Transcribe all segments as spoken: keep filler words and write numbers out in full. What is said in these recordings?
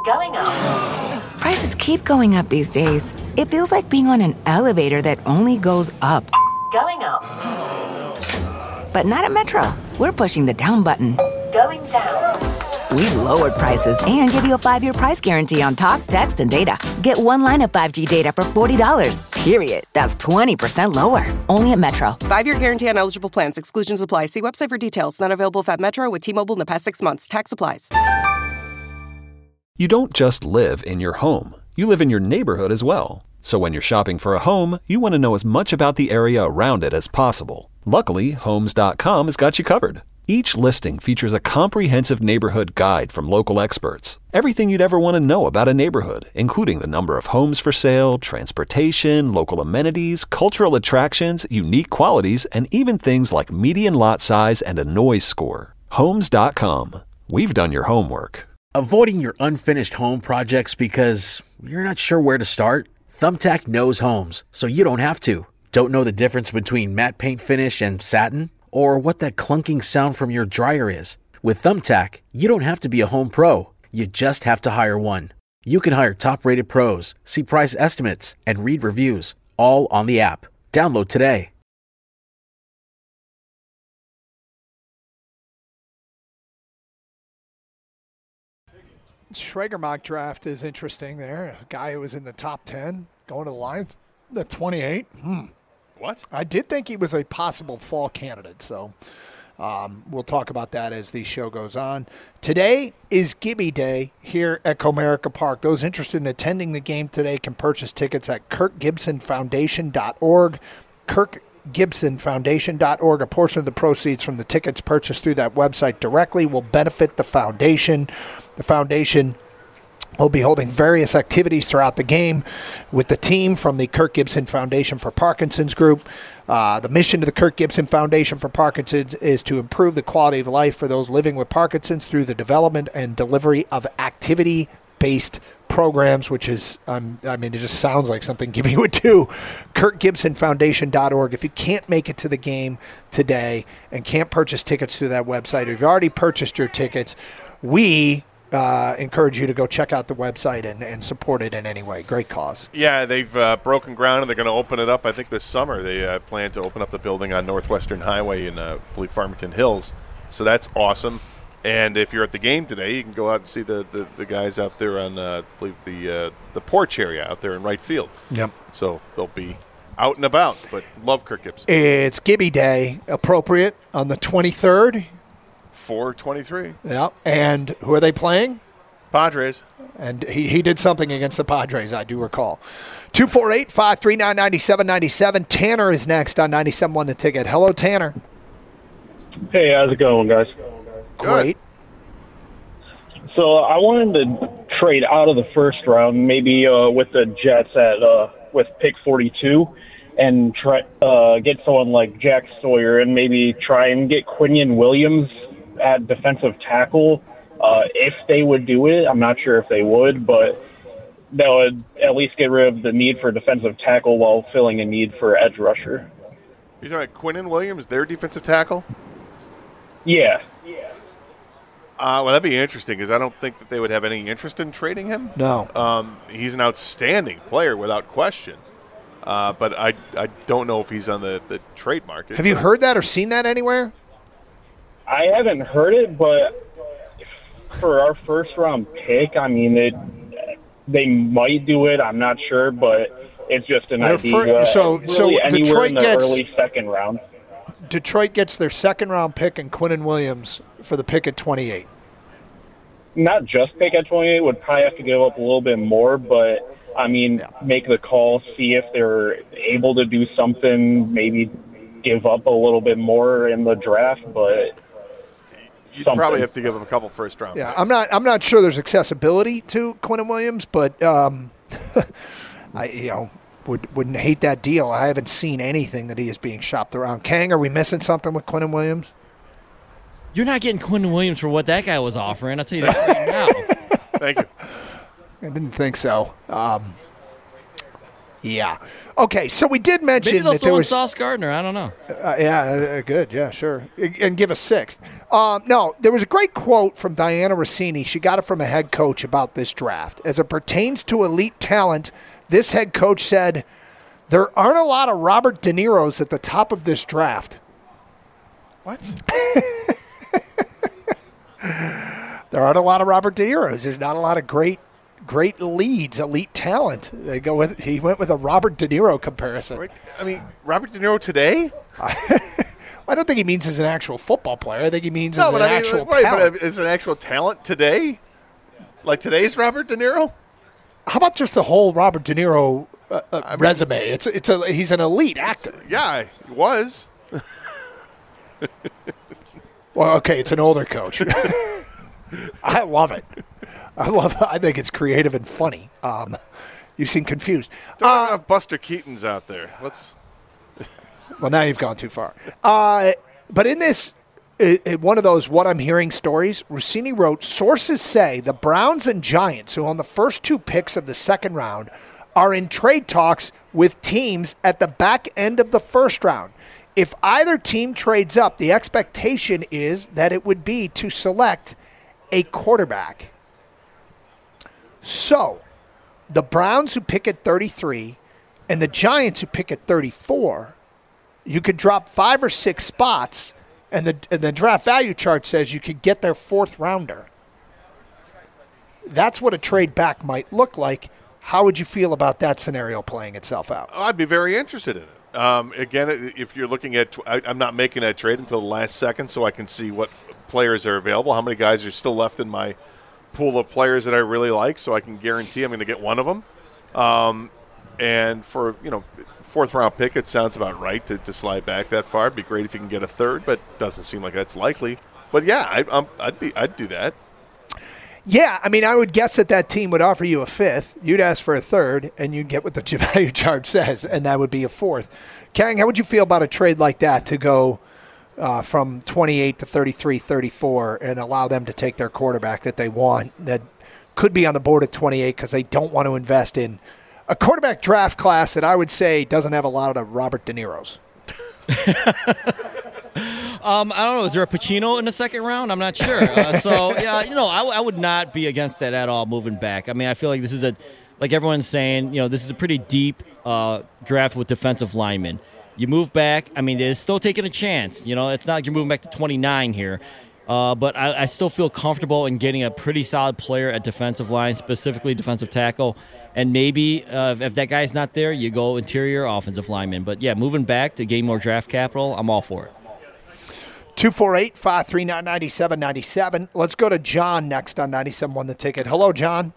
Going up. Prices keep going up these days. It feels like being on an elevator that only goes up. Going up. But not at Metro. We're pushing the down button. Going down. We've lowered prices and give you a five-year price guarantee on talk, text, and data. Get one line of five G data for forty dollars. Period. That's twenty percent lower. Only at Metro. Five-year guarantee on eligible plans. Exclusions apply. See website for details. Not available at Metro with T-Mobile in the past six months. Tax applies. You don't just live in your home. You live in your neighborhood as well. So when you're shopping for a home, you want to know as much about the area around it as possible. Luckily, Homes dot com has got you covered. Each listing features a comprehensive neighborhood guide from local experts. Everything you'd ever want to know about a neighborhood, including the number of homes for sale, transportation, local amenities, cultural attractions, unique qualities, and even things like median lot size and a noise score. Homes dot com. We've done your homework. Avoiding your unfinished home projects because you're not sure where to start? Thumbtack knows homes, so you don't have to. Don't know the difference between matte paint finish and satin? Or what that clunking sound from your dryer is? With Thumbtack, you don't have to be a home pro. You just have to hire one. You can hire top-rated pros, see price estimates, and read reviews, all on the app. Download today. Schrager mock draft is interesting there. A guy who was in the top ten going to the Lions, the twenty-eight. Hmm. What? I did think he was a possible fall candidate, so um, we'll talk about that as the show goes on. Today is Gibby Day here at Comerica Park. Those interested in attending the game today can purchase tickets at kirk gibson foundation dot org. kirk gibson foundation dot org. A portion of the proceeds from the tickets purchased through that website directly will benefit the foundation. The foundation will be holding various activities throughout the game with the team from the Kirk Gibson Foundation for Parkinson's Group. Uh, the mission of the Kirk Gibson Foundation for Parkinson's is to improve the quality of life for those living with Parkinson's through the development and delivery of activity-based programs, which is, um, I mean, it just sounds like something Gibby would do. kirk gibson foundation dot org. If you can't make it to the game today and can't purchase tickets through that website, or you've already purchased your tickets, we Uh, encourage you to go check out the website and, and support it in any way. Great cause. Yeah, they've uh, broken ground, and they're going to open it up, I think, this summer. They uh, plan to open up the building on Northwestern Highway in, uh, I believe, Farmington Hills. So that's awesome. And if you're at the game today, you can go out and see the, the, the guys out there on, uh, I believe, the, uh, the porch area out there in right field. Yep. So they'll be out and about, but love Kirk Gibson. It's Gibby Day, appropriate, on the twenty-third. four twenty-three. Yeah, and who are they playing? Padres. And he, he did something against the Padres, I do recall. two four eight, five three nine, nine seven nine seven. Tanner is next on ninety-seven point one The Ticket. Hello, Tanner. Hey, how's it going, guys? Great. So I wanted to trade out of the first round, maybe uh, with the Jets at uh, with pick forty-two, and try uh, get someone like Jack Sawyer, and maybe try and get Quinnen Williams at defensive tackle. Uh, if they would do it, I'm not sure if they would, but that would at least get rid of the need for defensive tackle while filling a need for edge rusher. You're talking about Quinnen Williams, their defensive tackle? Yeah. Uh, well, that'd be interesting because I don't think that they would have any interest in trading him. No. Um, he's an outstanding player without question. Uh, but I, I don't know if he's on the, the trade market. Have you heard that or seen that anywhere? I haven't heard it, but for our first-round pick, I mean, it, they might do it. I'm not sure, but it's just an Their idea. fir- so- really so anywhere Detroit in the gets- early second round. Detroit gets their second-round pick and Quinnen Williams for the pick at twenty-eight. Not just pick at twenty-eight, would probably have to give up a little bit more, but, I mean, yeah. make the call, see if they're able to do something, maybe give up a little bit more in the draft, but you'd something. probably have to give him a couple first round Yeah, picks. I'm not I'm not sure there's accessibility to Quinnen Williams, but um, I you know would wouldn't hate that deal. I haven't seen anything that he is being shopped around. Kang, are we missing something with Quinnen Williams? You're not getting Quinnen Williams for what that guy was offering. I'll tell you that right now. Thank you. I didn't think so. Um, Yeah. Okay, so we did mention Maybe they'll that there throw in was Sauce Gardner. I don't know. Uh, yeah, uh, good. Yeah, sure. And give a sixth. Um, no, there was a great quote from Diana Rossini. She got it from a head coach about this draft. As it pertains to elite talent, this head coach said, there aren't a lot of Robert De Niros at the top of this draft. What? There aren't a lot of Robert De Niros. There's not a lot of great great leads, elite talent. They go with he went with a Robert De Niro comparison. I mean, Robert De Niro today? I don't think he means as an actual football player. I think he means No, as but an I mean, actual right, talent. but is an actual talent today? Like today's Robert De Niro? How about just the whole Robert De Niro uh, uh, I mean- resume? It's it's a he's an elite actor. Yeah, he was. Well, okay, it's an older coach. I love it. I love. I think it's creative and funny. Um, you seem confused. Don't Uh, have Buster Keaton's out there. Let's. Well, now you've gone too far. Uh, but in this, it, it, one of those what I'm hearing stories, Rossini wrote, sources say the Browns and Giants, who own the first two picks of the second round, are in trade talks with teams at the back end of the first round. If either team trades up, the expectation is that it would be to select a quarterback. So, the Browns who pick at thirty-three and the Giants who pick at thirty-four, you could drop five or six spots, and the and the draft value chart says you could get their fourth rounder. That's what a trade back might look like. How would you feel about that scenario playing itself out? I'd be very interested in it. Um, again, if you're looking at, I, I'm not making that trade until the last second, so I can see what players are available, how many guys are still left in my pool of players that I really like, so I can guarantee I'm going to get one of them. Um, and for, you know, fourth round pick, it sounds about right to, to slide back that far. It'd be great if you can get a third, but it doesn't seem like that's likely. But yeah, I, I'm, I'd be, I'd do that. Yeah, I mean, I would guess that that team would offer you a fifth. You'd ask for a third, and you'd get what the value chart says, and that would be a fourth. Kang, how would you feel about a trade like that to go uh, from twenty-eight to thirty-three, thirty-four and allow them to take their quarterback that they want that could be on the board at twenty-eight because they don't want to invest in a quarterback draft class that I would say doesn't have a lot of Robert De Niros? Um, I don't know. Is there a Pacino in the second round? I'm not sure. Uh, so, yeah, you know, I, I would not be against that at all moving back. I mean, I feel like this is a, like everyone's saying, you know, this is a pretty deep uh, draft with defensive linemen. You move back. I mean, they're still taking a chance. You know, it's not like you're moving back to twenty-nine here. Uh, but I, I still feel comfortable in getting a pretty solid player at defensive line, specifically defensive tackle. And maybe uh, if, if that guy's not there, you go interior offensive lineman. But, yeah, moving back to gain more draft capital, I'm all for it. two four eight, five three nine, nine seven nine seven. Let's go to John next on ninety-seven one The Ticket. Hello, John.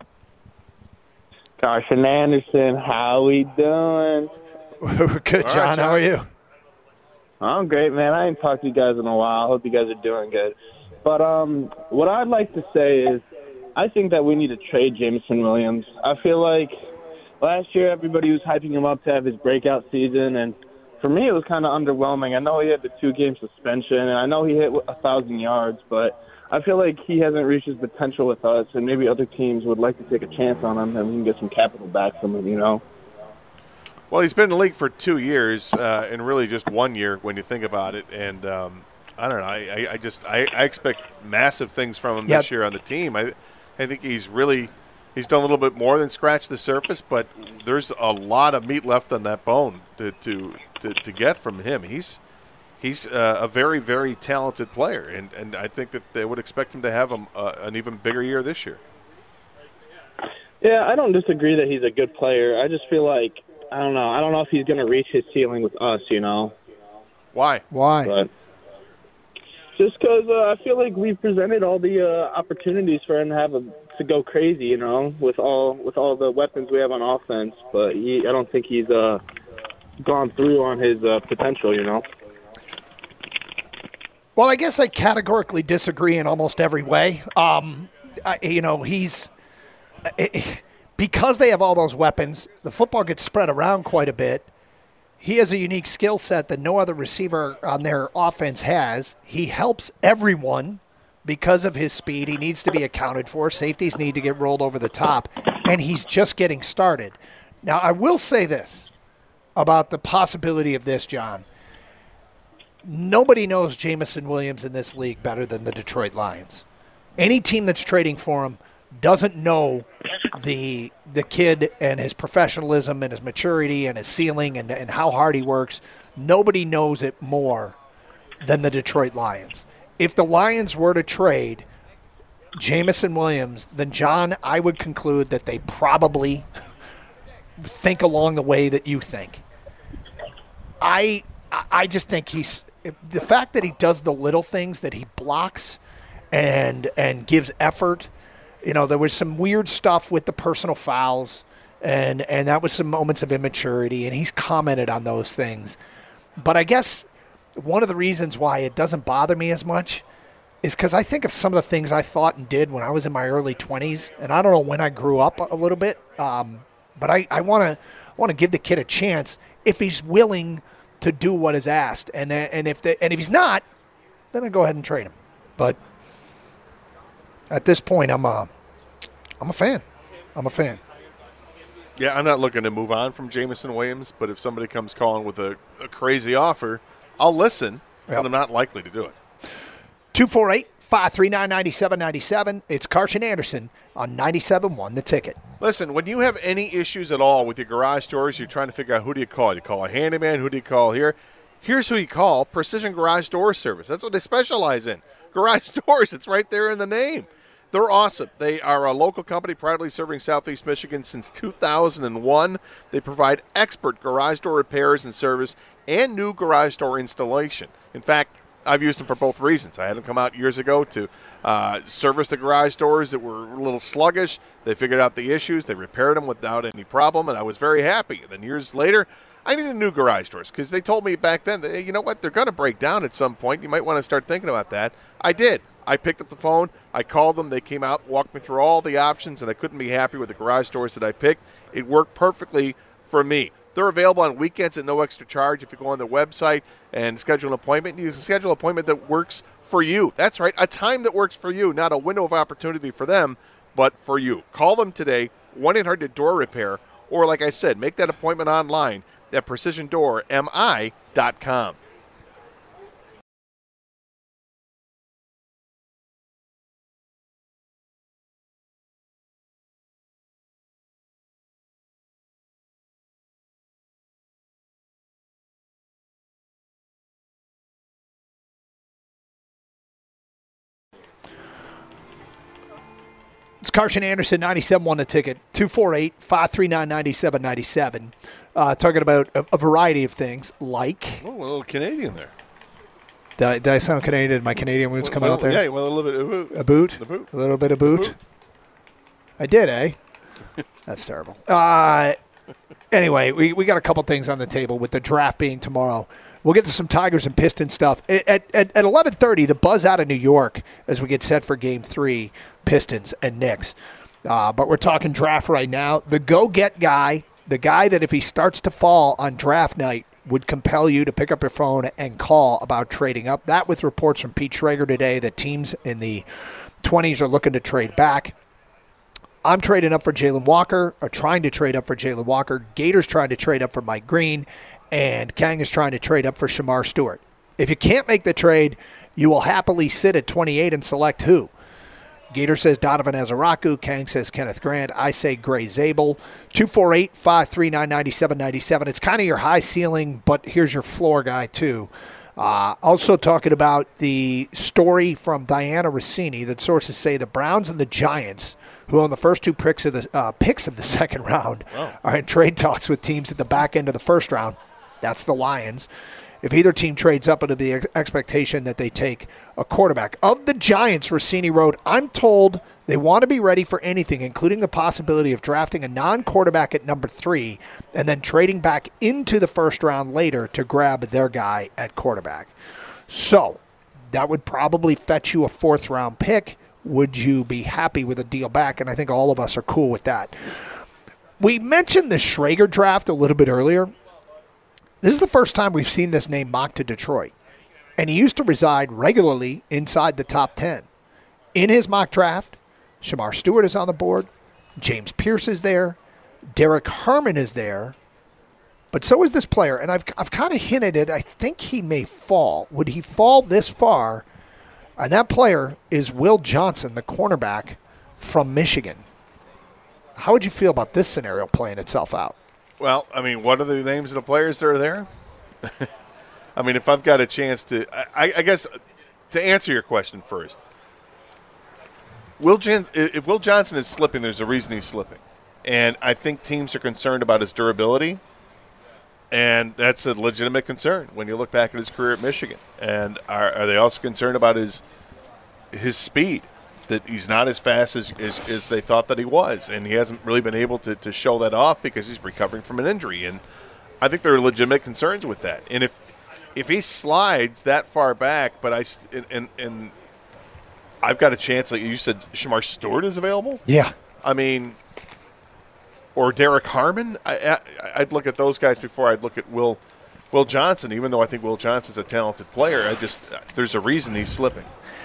Carson Anderson, how we doing? Good, John. All right, John. How are you? I'm great, man. I ain't talked to you guys in a while. I hope you guys are doing good. But um, what I'd like to say is I think that we need to trade Jameson Williams. I feel like last year everybody was hyping him up to have his breakout season, and for me it was kind of underwhelming. I know he had the two-game suspension, and I know he hit one thousand yards, but I feel like he hasn't reached his potential with us, and maybe other teams would like to take a chance on him, and we can get some capital back from him, you know? Well, he's been in the league for two years, uh, and really just one year when you think about it. And um, I don't know. I, I, I just I, I expect massive things from him Yep. this year on the team. I I think he's really he's done a little bit more than scratch the surface, but there's a lot of meat left on that bone to to, to, to get from him. He's he's uh, a very very talented player, and, and I think that they would expect him to have a, uh, an even bigger year this year. Yeah, I don't disagree that he's a good player. I just feel like, I don't know. I don't know if he's going to reach his ceiling with us, you know? Why? Why? But just because uh, I feel like we've presented all the uh, opportunities for him to have a, to go crazy, you know, with all with all the weapons we have on offense. But he, I don't think he's uh, gone through on his uh, potential, you know? Well, I guess I categorically disagree in almost every way. Um, I, you know, he's because they have all those weapons, the football gets spread around quite a bit. He has a unique skill set that no other receiver on their offense has. He helps everyone because of his speed. He needs to be accounted for. Safeties need to get rolled over the top, and he's just getting started. Now, I will say this about the possibility of this, John. Nobody knows Jameson Williams in this league better than the Detroit Lions. Any team that's trading for him doesn't know the the kid and his professionalism and his maturity and his ceiling and, and how hard he works. Nobody knows it more than the Detroit Lions. If the Lions were to trade Jameson Williams, then, John, I would conclude that they probably think along the way that you think. I I just think he's the fact that he does the little things, that he blocks and and gives effort. You know, there was some weird stuff with the personal fouls, and and that was some moments of immaturity, and he's commented on those things. But I guess one of the reasons why it doesn't bother me as much is because I think of some of the things I thought and did when I was in my early twenties, and I don't know when I grew up a little bit, um, but I, I want to want to give the kid a chance if he's willing to do what is asked, and and if the, and if he's not, then I go ahead and trade him. But at this point, I'm a I'm a fan. I'm a fan. Yeah, I'm not looking to move on from Jameson Williams, but if somebody comes calling with a, a crazy offer, I'll listen, Yep. but I'm not likely to do it. two four eight, five three nine, nine seven nine seven. It's Carson Anderson on ninety-seven point one The Ticket. Listen, when you have any issues at all with your garage doors, you're trying to figure out who do you call. You call a handyman, who do you call here? Here's who you call, Precision Garage Door Service. That's what they specialize in. Garage doors, it's right there in the name. They're awesome. They are a local company proudly serving Southeast Michigan since two thousand one. They provide expert garage door repairs and service and new garage door installation. In fact, I've used them for both reasons. I had them come out years ago to uh, service the garage doors that were a little sluggish. They figured out the issues. They repaired them without any problem, and I was very happy. And then years later, I needed new garage doors because they told me back then, that, hey, you know what, they're going to break down at some point. You might want to start thinking about that. I did. I picked up the phone. I called them. They came out, walked me through all the options, and I couldn't be happy with the garage doors that I picked. It worked perfectly for me. They're available on weekends at no extra charge. If you go on their website and schedule an appointment, you can schedule an appointment that works for you. That's right, a time that works for you, not a window of opportunity for them, but for you. Call them today, one eight hundred door repair, or like I said, make that appointment online at precision door m i dot com. It's Carson Anderson, ninety-seven point one The Ticket, two four eight, five three nine, nine seven nine seven. Uh, talking about a, a variety of things like... Oh, a little Canadian there. Did I, did I sound Canadian? Did my Canadian roots come well, out there? Yeah, well, a little bit of boot. A boot? The boot. A little bit of boot? boot. I did, eh? That's terrible. Uh, anyway, we, we got a couple things on the table with the draft being tomorrow. We'll get to some Tigers and Pistons stuff. At, at, at eleven thirty, the buzz out of New York as we get set for Game three, Pistons and Knicks. Uh, but we're talking draft right now. The go-get guy, the guy that if he starts to fall on draft night would compel you to pick up your phone and call about trading up. That with reports from Pete Schrager today that teams in the twenties are looking to trade back. I'm trading up for Jalen Walker, or trying to trade up for Jalen Walker. Gator's trying to trade up for Mike Green, and Kang is trying to trade up for Shamar Stewart. If you can't make the trade, you will happily sit at twenty-eight and select who. Gator says Donovan Azaraku. Kang says Kenneth Grant. I say Gray Zabel. two four eight, five three nine, nine seven nine seven. It's kind of your high ceiling, but here's your floor guy, too. Uh, also talking about the story from Diana Rossini that sources say the Browns and the Giants, who own the first two picks of the uh, picks of the second round, Wow. are in trade talks with teams at the back end of the first round. That's the Lions. If either team trades up into the ex- expectation that they take a quarterback. Of the Giants, Rossini wrote, I'm told they want to be ready for anything, including the possibility of drafting a non-quarterback at number three and then trading back into the first round later to grab their guy at quarterback. So that would probably fetch you a fourth-round pick. Would you be happy with a deal back? And I think all of us are cool with that. We mentioned the Schrager draft a little bit earlier. This is the first time we've seen this name mocked to Detroit. And he used to reside regularly inside the top ten. In his mock draft, Shamar Stewart is on the board. James Pierce is there. Derek Harmon is there, but so is this player. And I've, I've kind of hinted it. I think he may fall. Would he fall this far? And that player is Will Johnson, the cornerback from Michigan. How would you feel about this scenario playing itself out? Well, I mean, what are the names of the players that are there? I mean, if I've got a chance to, I, I guess, to answer your question first, Will Jan- if Will Johnson is slipping, there's a reason he's slipping. And I think teams are concerned about his durability, and that's a legitimate concern when you look back at his career at Michigan. And are, are they also concerned about his his speed, that he's not as fast as, as, as they thought that he was, and he hasn't really been able to, to show that off because he's recovering from an injury. And I think there are legitimate concerns with that. And if if he slides that far back, but I and, and, and I've got a chance, like you said, Shamar Stewart is available? Yeah. I mean, or Derek Harmon, I, I, I'd look at those guys before I'd look at Will Will Johnson, even though I think Will Johnson's a talented player. I just there's a reason he's slipping.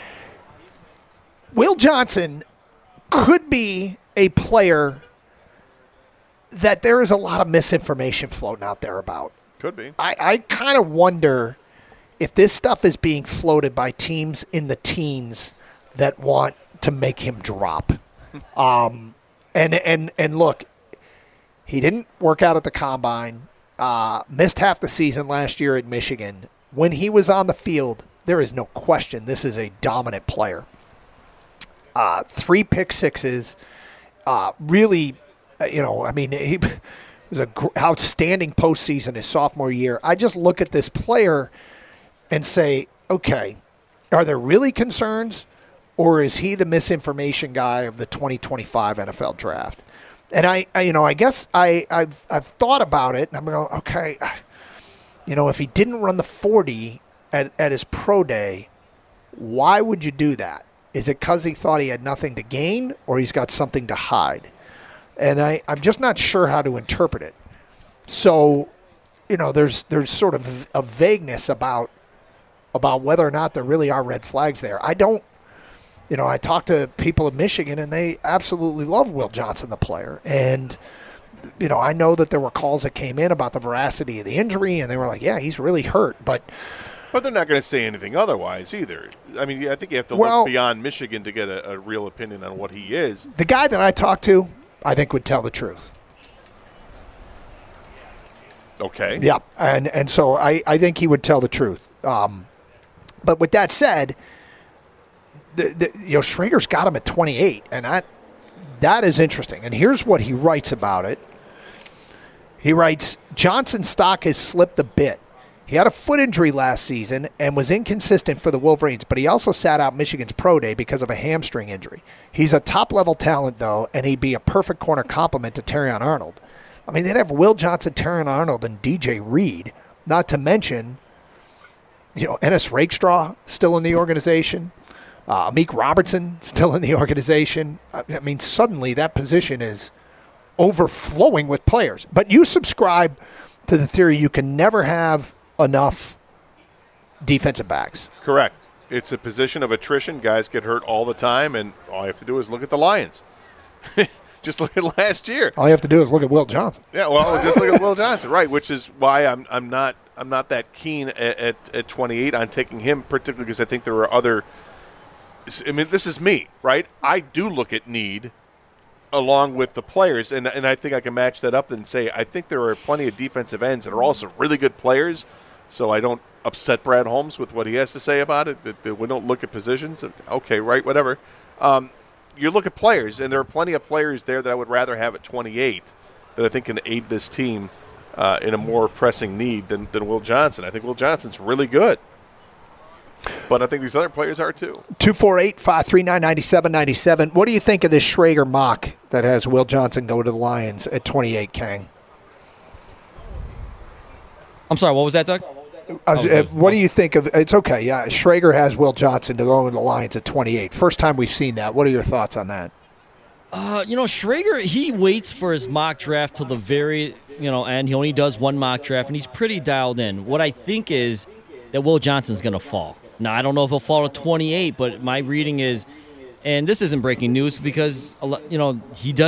Will Johnson could be a player that there is a lot of misinformation floating out there about. Could be. I, I kind of wonder if this stuff is being floated by teams in the teens that want to make him drop. um, and, and, and look, he didn't work out at the combine, uh, missed half the season last year at Michigan. When he was on the field, there is no question this is a dominant player. Uh, three pick sixes, uh, really, uh, you know, I mean, he was an gr- outstanding postseason his sophomore year. I just look at this player and say, okay, are there really concerns, or is he the misinformation guy of the twenty twenty-five N F L draft? And I, I you know, I guess I, I've, I've thought about it, and I'm going, okay, you know, if he didn't run the forty at, at his pro day, why would you do that? Is it because he thought he had nothing to gain, or he's got something to hide? And I, I'm just not sure how to interpret it. So, you know, there's there's sort of a vagueness about about whether or not there really are red flags there. I don't, you know, I talked to people in Michigan, and they absolutely love Will Johnson, the player. And, you know, I know that there were calls that came in about the veracity of the injury, and they were like, yeah, he's really hurt. But But they're not going to say anything otherwise either. I mean, I think you have to well, look beyond Michigan to get a, a real opinion on what he is. The guy that I talked to, I think, would tell the truth. Okay. Yeah, and and so I, I think he would tell the truth. Um, but with that said, the, the, you know, Schrager's got him at twenty-eight, and that that is interesting. And here's what he writes about it. He writes, Johnson's stock has slipped a bit. He had a foot injury last season and was inconsistent for the Wolverines, but he also sat out Michigan's pro day because of a hamstring injury. He's a top-level talent, though, and he'd be a perfect corner complement to Terrion Arnold. I mean, they'd have Will Johnson, Terrion Arnold, and D J Reed, not to mention, you know, Ennis Rakestraw still in the organization, uh, Amik Robertson still in the organization. I mean, suddenly that position is overflowing with players. But you subscribe to the theory you can never have enough defensive backs. Correct. It's a position of attrition. Guys get hurt all the time, and all you have to do is look at the Lions. Just look at last year. All you have to do is look at Will Johnson. Yeah, well, just look at Will Johnson, right? Which is why I'm I'm not I'm not that keen at, at, at twenty-eight on taking him, particularly because I think there are other. I mean, this is me, right? I do look at need along with the players, and and I think I can match that up and say I think there are plenty of defensive ends that are also really good players. So I don't upset Brad Holmes with what he has to say about it. That, that we don't look at positions. Okay, right, whatever. Um, you look at players, and there are plenty of players there that I would rather have at twenty-eight that I think can aid this team uh, in a more pressing need than, than Will Johnson. I think Will Johnson's really good. But I think these other players are too. two four eight, five three nine, nine seven nine seven. What do you think of this Schrager mock that has Will Johnson go to the Lions at twenty-eight, Kang? I'm sorry, what was that, Doug? Uh, uh, what do you think of – it's okay, yeah. Schrager has Will Johnson to go to the Lions at twenty-eight. First time we've seen that. What are your thoughts on that? Uh, you know, Schrager, he waits for his mock draft till the very, you know, end. He only does one mock draft, and he's pretty dialed in. What I think is that Will Johnson's going to fall. Now, I don't know if he'll fall to twenty-eight, but my reading is, and this isn't breaking news because, you know, he doesn't –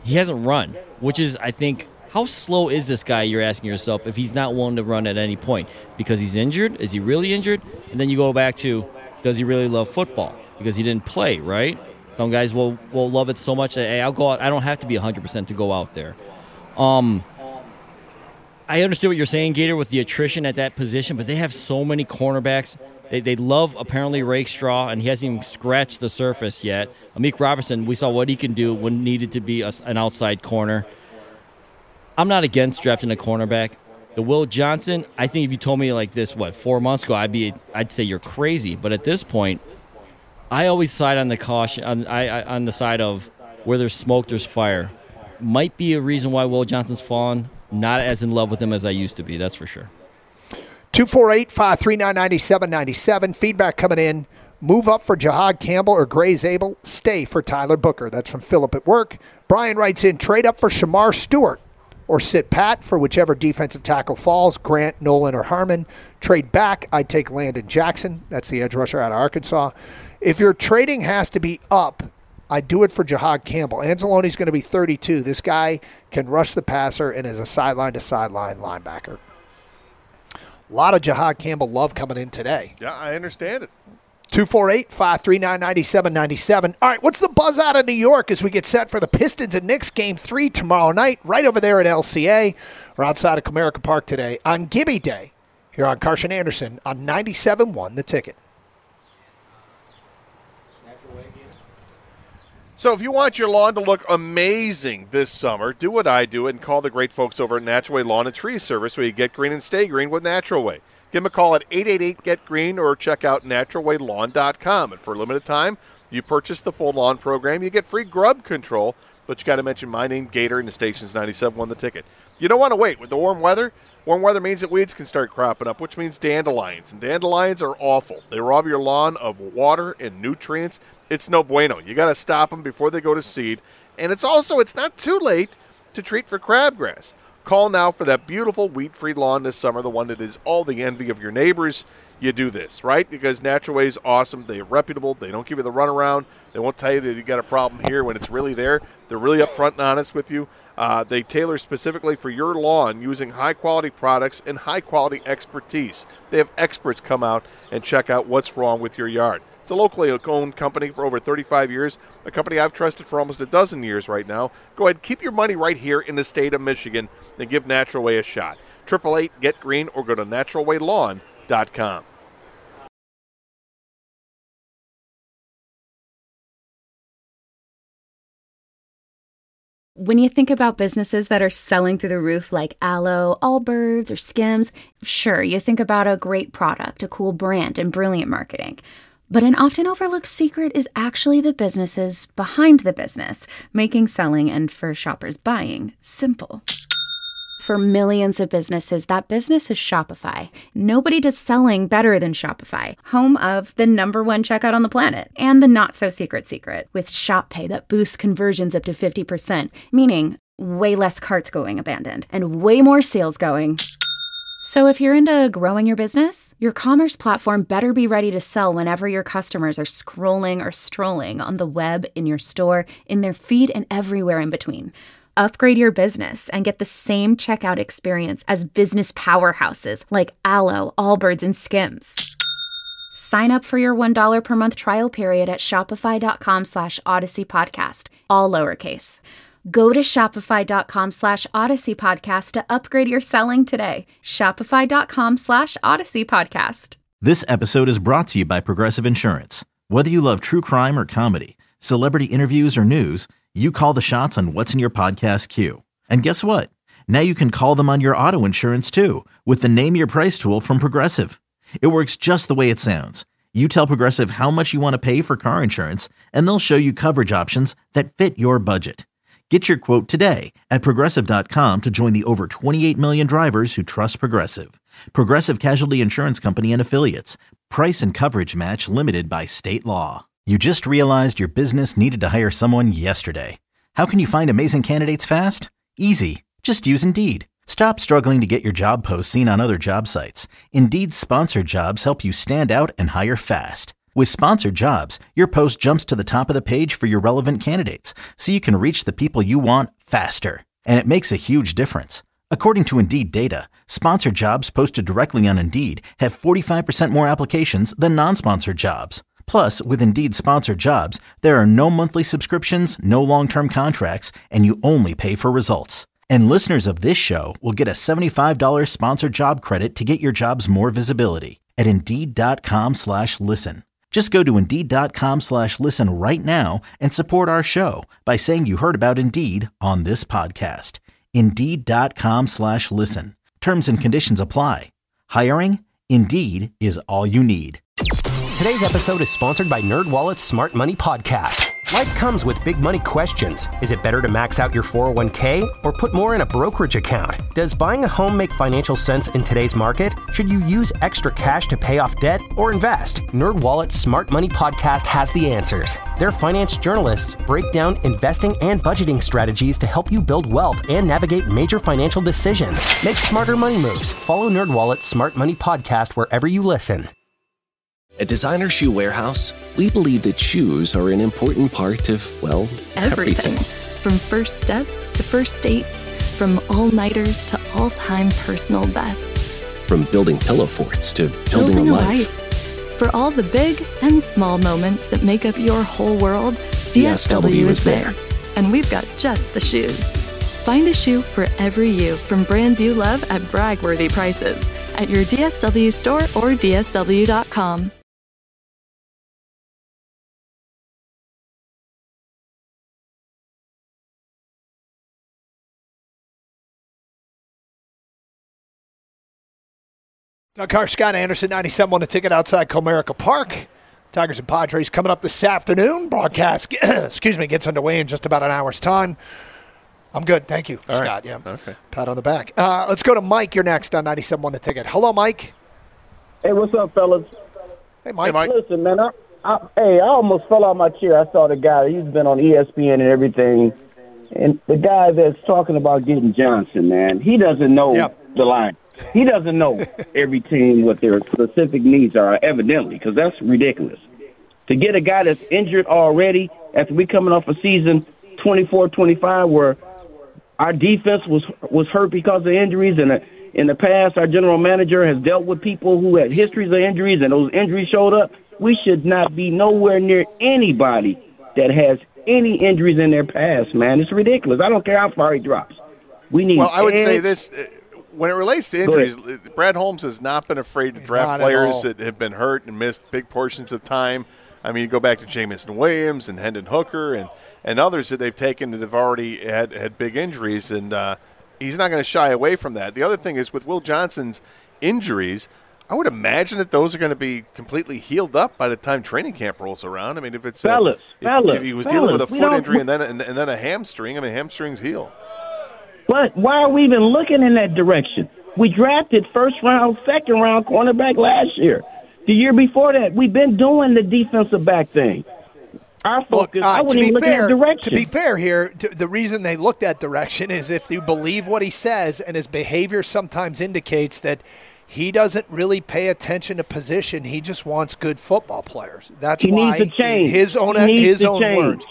he hasn't run, which is, I think, how slow is this guy, you're asking yourself, if he's not willing to run at any point? Because he's injured? Is he really injured? And then you go back to, does he really love football? Because he didn't play, right? Some guys will, will love it so much that, hey, I'll go out. I don't have to be one hundred percent to go out there. Um, I understand what you're saying, Gator, with the attrition at that position, but they have so many cornerbacks. They they love, apparently, Rakestraw, and he hasn't even scratched the surface yet. Amik Robertson, we saw what he can do when needed to be a, an outside corner. I'm not against drafting a cornerback. The Will Johnson, I think if you told me like this, what, four months ago, I'd be, I'd say you're crazy. But at this point, I always side on the caution, on, I, I, on the side of where there's smoke, there's fire. Might be a reason why Will Johnson's fallen. Not as in love with him as I used to be, that's for sure. two four eight, five three nine, nine seven nine seven. Feedback coming in. Move up for Jahad Campbell or Gray Zabel. Stay for Tyler Booker. That's from Philip at work. Brian writes in, trade up for Shamar Stewart or sit pat for whichever defensive tackle falls, Grant, Nolan, or Harmon. Trade back, I'd take Landon Jackson. That's the edge rusher out of Arkansas. If your trading has to be up, I'd do it for Jahad Campbell. Anzalone's going to be thirty-two. This guy can rush the passer and is a sideline-to-sideline linebacker. A lot of Jahad Campbell love coming in today. Yeah, I understand it. two four eight, five three nine, nine seven nine seven. All right, what's the buzz out of New York as we get set for the Pistons and Knicks game three tomorrow night, right over there at L C A. We're outside of Comerica Park today on Gibby Day here on Carson Anderson on ninety-seven point one The Ticket. So if you want your lawn to look amazing this summer, do what I do and call the great folks over at Natural Way Lawn and Tree Service, where you get green and stay green with Natural Way. Give them a call at eight eight eight, get green or check out natural way lawn dot com. And for a limited time, you purchase the full lawn program, you get free grub control, but you got to mention my name, Gator, and the station's ninety-seven point one The Ticket. You don't want to wait. With the warm weather, warm weather means that weeds can start cropping up, which means dandelions. And dandelions are awful. They rob your lawn of water and nutrients. It's no bueno. You got to stop them before they go to seed. And it's also, it's not too late to treat for crabgrass. Call now for that beautiful weed-free lawn this summer, the one that is all the envy of your neighbors. You do this, right? Because Natural Way is awesome. They are reputable. They don't give you the runaround. They won't tell you that you got a problem here when it's really there. They're really upfront and honest with you. Uh, they tailor specifically for your lawn using high-quality products and high-quality expertise. They have experts come out and check out what's wrong with your yard. It's a locally owned company for over thirty-five years, a company I've trusted for almost a dozen years right now. Go ahead, keep your money right here in the state of Michigan and give Natural Way a shot. eight eight eight, get green or go to natural way lawn dot com. When you think about businesses that are selling through the roof like Aloe, Allbirds, or Skims, sure, you think about a great product, a cool brand, and brilliant marketing. But an often overlooked secret is actually the businesses behind the business, making selling and for shoppers buying simple. For millions of businesses, that business is Shopify. Nobody does selling better than Shopify, home of the number one checkout on the planet and the not-so-secret secret with Shop Pay that boosts conversions up to fifty percent, meaning way less carts going abandoned and way more sales going. So if you're into growing your business, your commerce platform better be ready to sell whenever your customers are scrolling or strolling on the web, in your store, in their feed, and everywhere in between. Upgrade your business and get the same checkout experience as business powerhouses like Aloe, Allbirds, and Skims. Sign up for your one dollar per month trial period at shopify.com slash Odyssey Podcast, all lowercase. Go to shopify.com slash Odyssey Podcast to upgrade your selling today. Shopify.com slash Odyssey Podcast. This episode is brought to you by Progressive Insurance. Whether you love true crime or comedy, celebrity interviews or news, you call the shots on what's in your podcast queue. And guess what? Now you can call them on your auto insurance too with the Name Your Price tool from Progressive. It works just the way it sounds. You tell Progressive how much you want to pay for car insurance, and they'll show you coverage options that fit your budget. Get your quote today at Progressive dot com to join the over twenty-eight million drivers who trust Progressive. Progressive Casualty Insurance Company and Affiliates. Price and coverage match limited by state law. You just realized your business needed to hire someone yesterday. How can you find amazing candidates fast? Easy. Just use Indeed. Stop struggling to get your job posts seen on other job sites. Indeed's sponsored jobs help you stand out and hire fast. With Sponsored Jobs, your post jumps to the top of the page for your relevant candidates, so you can reach the people you want faster. And it makes a huge difference. According to Indeed data, sponsored jobs posted directly on Indeed have forty-five percent more applications than non-sponsored jobs. Plus, with Indeed Sponsored Jobs, there are no monthly subscriptions, no long-term contracts, and you only pay for results. And listeners of this show will get a seventy-five dollars sponsored job credit to get your jobs more visibility at Indeed.com slash listen. Just go to Indeed.com slash listen right now and support our show by saying you heard about Indeed on this podcast. Indeed.com slash listen. Terms and conditions apply. Hiring? Indeed is all you need. Today's episode is sponsored by NerdWallet's Smart Money Podcast. Life comes with big money questions. Is it better to max out your four oh one k or put more in a brokerage account? Does buying a home make financial sense in today's market? Should you use extra cash to pay off debt or invest? NerdWallet's Smart Money Podcast has the answers. Their finance journalists break down investing and budgeting strategies to help you build wealth and navigate major financial decisions. Make smarter money moves. Follow NerdWallet's Smart Money Podcast wherever you listen. At Designer Shoe Warehouse, we believe that shoes are an important part of, well, everything. Everything. From first steps to first dates, from all-nighters to all-time personal bests. From building pillow forts to building, Building a a life. life. For all the big and small moments that make up your whole world, D S W is there. And we've got just the shoes. Find a shoe for every you from brands you love at brag-worthy prices at your D S W store or D S W dot com. Doug Carr, Scott Anderson, ninety-seven on the ticket outside Comerica Park. Tigers and Padres coming up this afternoon. Broadcast, excuse me, gets underway in just about an hour's time. I'm good. Thank you, All Scott. right. Yeah. Okay. Pat on the back. Uh, let's go to Mike. You're next on ninety-seven on the ticket. Hello, Mike. Hey, what's up, fellas? Hey, Mike. Hey, Mike. Listen, man, I, I, hey, I almost fell out my chair. I saw the guy. He's been on E S P N and everything. And the guy that's talking about getting Johnson, man, he doesn't know Yep. the line. He doesn't know every team what their specific needs are, evidently, because that's ridiculous. To get a guy that's injured already after we coming off a season twenty-four twenty-five where our defense was was hurt because of injuries, and in the past our general manager has dealt with people who had histories of injuries, and those injuries showed up, we should not be nowhere near anybody that has any injuries in their past, man. It's ridiculous. I don't care how far he drops. We need. Well, I would say every- this. uh, When it relates to injuries, Brad Holmes has not been afraid to draft Not at players all. that have been hurt and missed big portions of time. I mean, you go back to Jamison Williams and Hendon Hooker and, and others that they've taken that have already had, had big injuries, and uh, he's not going to shy away from that. The other thing is with Will Johnson's injuries, I would imagine that those are going to be completely healed up by the time training camp rolls around. I mean, if it's a, Fellas, if, fellas, if he was fellas, dealing with a we foot don't- injury and then and, and then a hamstring, I mean, hamstrings heal. But why are we even looking in that direction? We drafted first round, second round cornerback last year. The year before that, we've been doing the defensive back thing. Our focus, Uh, I to wouldn't be even look in fair, that direction. to be fair here, t- the reason they looked that direction is if you believe what he says, and his behavior sometimes indicates that he doesn't really pay attention to position. He just wants good football players. That's He why needs to change. his own He needs his to own change. words.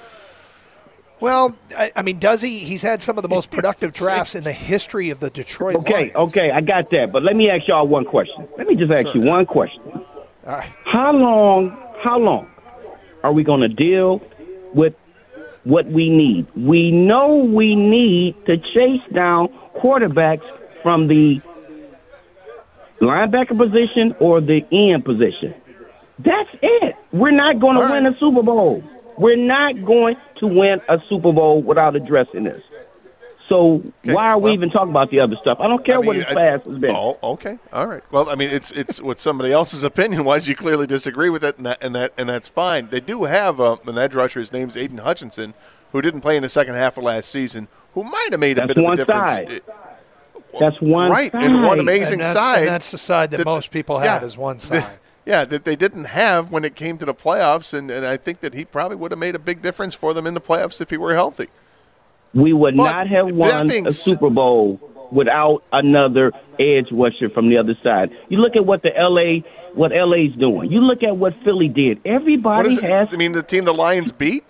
Well, I, I mean, does he? He's had some of the most productive drafts in the history of the Detroit Okay, Lions. okay, I got that. But let me ask y'all one question. Let me just ask Sure. you one question. All right. How long, how long are we going to deal with what we need? We know we need to chase down quarterbacks from the linebacker position or the end position. That's it. We're not going to win a Super Bowl. We're not going to win a Super Bowl without addressing this. So why are we well- even talking about the other stuff? I don't care I what mean, his I- past has been. Oh, okay, all right. Well, I mean, it's it's what somebody else's opinion was. You clearly disagree with it, and that and that and that's fine. They do have uh, an edge rusher. His name's Aiden Hutchinson, who didn't play in the second half of last season, who might have made a That's bit of one a difference. side. It- That's one right, side. and one amazing And that's, side. and that's the side that, that- most people yeah, have is one side. Yeah, that they didn't have when it came to the playoffs, and, and I think that he probably would have made a big difference for them in the playoffs if he were healthy. We would But not have that won being a s- Super Bowl without another edge rusher from the other side. You look at what the L A what L A's doing. You look at what Philly did. Everybody What is it? has. I mean, the team the Lions beat?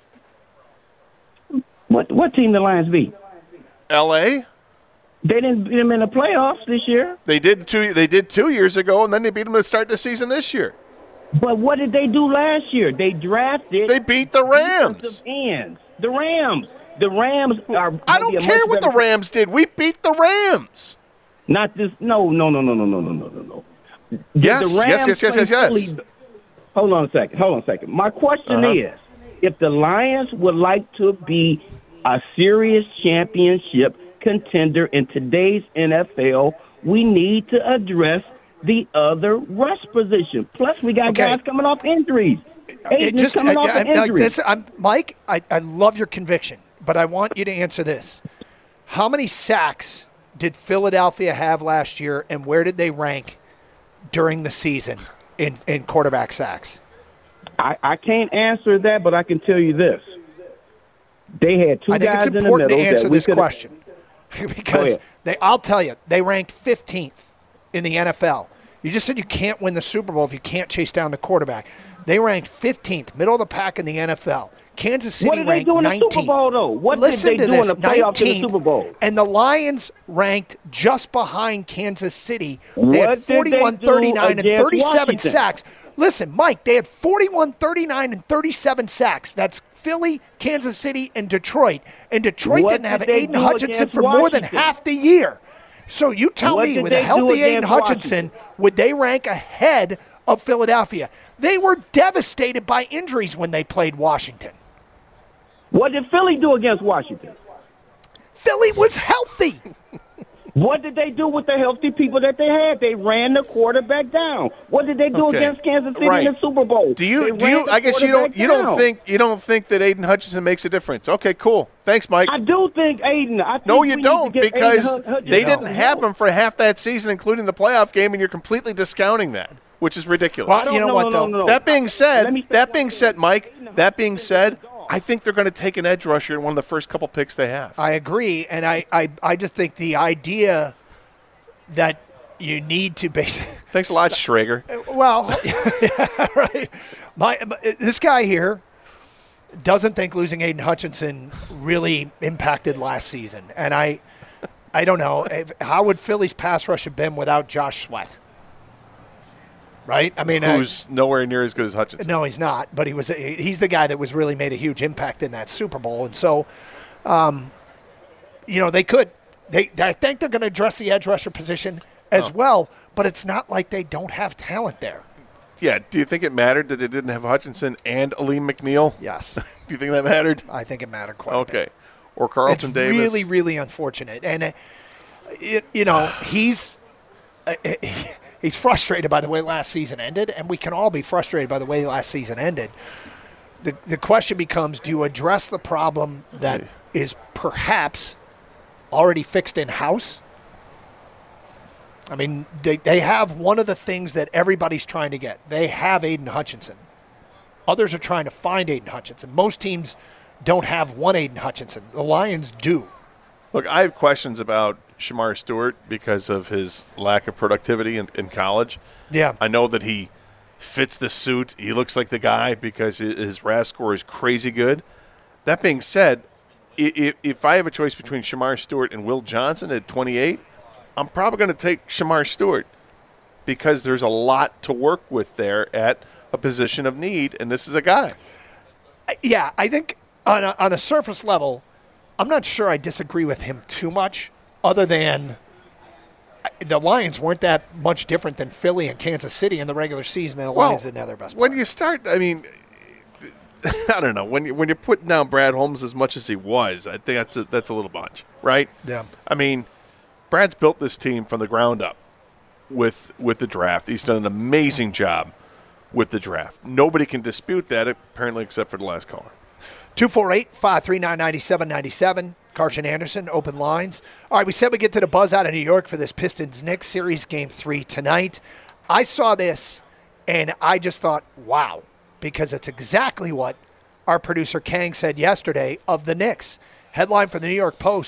What what team the Lions beat? L A? They didn't beat them in the playoffs this year. They did two. They did two years ago, and then they beat them to start the season this year. But what did they do last year? They drafted. They beat the Rams. defensive ends. The Rams. The Rams are. I don't care what the Rams did. We beat the Rams. Not this. No, no, no, no, no, no, no, no, no. Did Yes, the Rams yes, yes, yes, play yes, yes. Philly- Hold on a second. Hold on a second. My question Uh-huh. is, if the Lions would like to be a serious championship contender in today's N F L, we need to address the other rush position. Plus, we got Okay. guys coming off injuries. It Aiden is just, coming I- off I- an I- injury. this- I'm, Mike, I, I love your conviction, but I want you to answer this. How many sacks did Philadelphia have last year, and where did they rank during the season in, in quarterback sacks? I, I can't answer that, but I can tell you this. They had two I think guys it's in the important middle to answer that we this could've- question because they. I'll tell you, they ranked fifteenth in the N F L. You just said you can't win the Super Bowl if you can't chase down the quarterback. They ranked fifteenth, middle of the pack in the N F L. Kansas City What did they ranked do in the nineteenth. Super Bowl, though? What Listen did they to do this, in the playoffs in the nineteenth, Super Bowl? And the Lions ranked just behind Kansas City. They What had did they forty-one, do thirty-nine, and against thirty-seven Washington? sacks. Listen, Mike, they had forty-one, thirty-nine, and thirty-seven sacks. That's Philly, Kansas City, and Detroit. And Detroit What didn't have did they Aiden do Hutchinson against for more than Washington? half the year. So you tell What me, did with a they do healthy Aiden against Hutchinson, would they rank ahead of Philadelphia? They were devastated by injuries when they played Washington. What did Philly do against Washington? Philly was healthy. What did they do with the healthy people that they had? They ran the quarterback down. What did they do Okay. against Kansas City Right. in the Super Bowl? Do you? They Do ran you? the I guess you don't. quarterback You don't down. think. You don't think that Aiden Hutchinson makes a difference. Okay, cool. Thanks, Mike. I do think Aiden. I think No, we you need to don't, get because Aiden Hut- Hutchinson they out. didn't have him for half that season, including the playoff game, and you're completely discounting that, which is ridiculous. Well, you know no, what, no, though? no, no. That being said, Let me- that being said, Mike, that being said, I think they're going to take an edge rusher in one of the first couple picks they have. I agree, and I, I, I just think the idea that you need to base. Thanks a lot, Schrager. Well, yeah, right. My this guy here doesn't think losing Aiden Hutchinson really impacted last season, and I, I don't know if, how would Philly's pass rush have been without Josh Sweat. Right? I mean, Who's nowhere near as good as Hutchinson. No, he's not. But he was. He's the guy that was really made a huge impact in that Super Bowl, and so, um, you know, they could. They, I think they're going to address the edge rusher position as Oh. well. But it's not like they don't have talent there. Yeah. Do you think it mattered that they didn't have Hutchinson and Aleem McNeil? Yes. Do you think that mattered? I think it mattered quite a bit. Okay. Or Carlton it's Davis? really, really unfortunate, and uh, it, you know he's. Uh, He's frustrated by the way last season ended, and we can all be frustrated by the way last season ended. The the question becomes, do you address the problem that is perhaps already fixed in-house? I mean, they, they have one of the things that everybody's trying to get. They have Aiden Hutchinson. Others are trying to find Aiden Hutchinson. Most teams don't have one Aiden Hutchinson. The Lions do. Look, I have questions about Shamar Stewart because of his lack of productivity in, in college. Yeah. I know that he fits the suit. He looks like the guy because his R A S score is crazy good. That being said, if, if I have a choice between Shamar Stewart and Will Johnson at twenty-eight, I'm probably going to take Shamar Stewart because there's a lot to work with there at a position of need, and this is a guy. Yeah, I think on a, on a surface level, I'm not sure I disagree with him too much, other than the Lions weren't that much different than Philly and Kansas City in the regular season, and the Well, Lions didn't have their best When you start, I mean, I don't know. When you, when you're putting down Brad Holmes as much as he was, I think that's a, that's a little much, right? Yeah. I mean, Brad's built this team from the ground up with with the draft. He's done an amazing job with the draft. Nobody can dispute that, apparently, except for the last caller. two four eight, five three nine, nine seven nine seven. Karchen Anderson, open lines. All right, we said we get to the buzz out of New York for this Pistons-Knicks series, game three tonight. I saw this, and I just thought, wow, because it's exactly what our producer Kang said yesterday of the Knicks. Headline for the New York Post,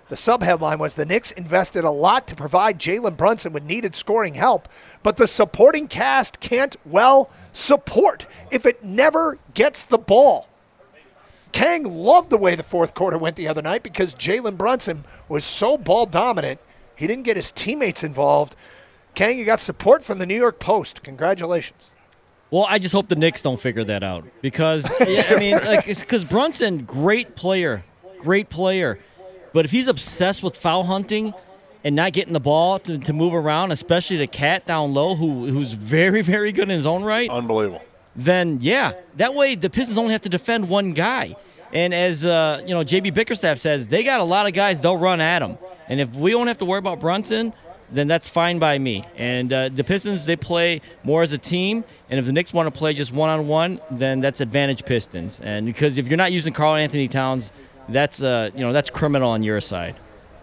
The sub-headline was the Knicks invested a lot to provide Jalen Brunson with needed scoring help, but the supporting cast can't, well, support if it never gets the ball. Kang loved the way the fourth quarter went the other night because Jalen Brunson was so ball dominant, he didn't get his teammates involved. Kang, you got support from the New York Post. Congratulations. Well, I just hope the Knicks don't figure that out because, yeah, I mean, like, it's because Brunson, great player, great player. But if he's obsessed with foul hunting and not getting the ball to, to move around, especially the cat down low who who's very, very good in his own right. Unbelievable. Then, yeah, that way the Pistons only have to defend one guy. And as uh, you know, J B Bickerstaff says, they got a lot of guys, they'll run at him. And if we don't have to worry about Brunson, then that's fine by me. And uh, the Pistons, they play more as a team. And if the Knicks want to play just one-on-one, then that's advantage Pistons. And because if you're not using Karl Anthony Towns, that's uh, you know that's criminal on your side.